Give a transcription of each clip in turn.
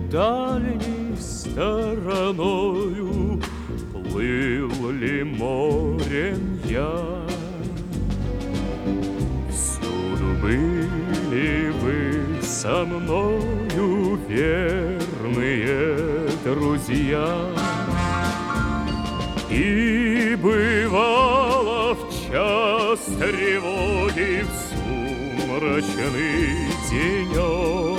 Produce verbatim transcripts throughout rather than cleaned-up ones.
дальней стороною плыл ли морем я. Всюду были вы со мною, верные друзья. И бывало в час тревоги, в сумрачный денек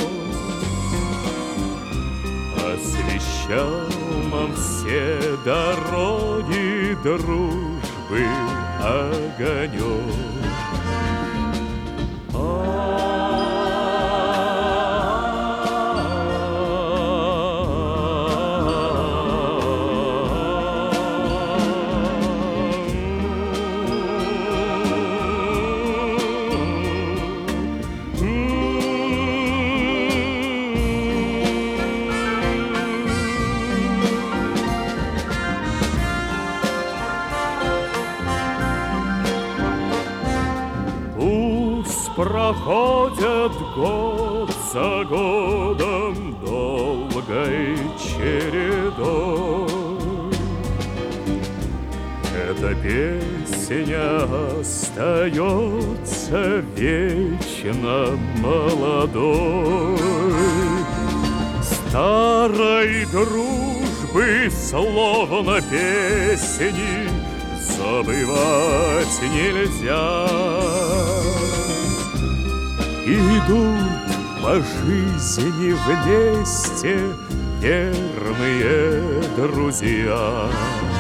освещал нам все дороги дружбы огонек. Проходят год за годом долгой чередой. Эта песня остается вечно молодой. Старой дружбы словно песни забывать нельзя. Идут по жизни вместе верные друзья.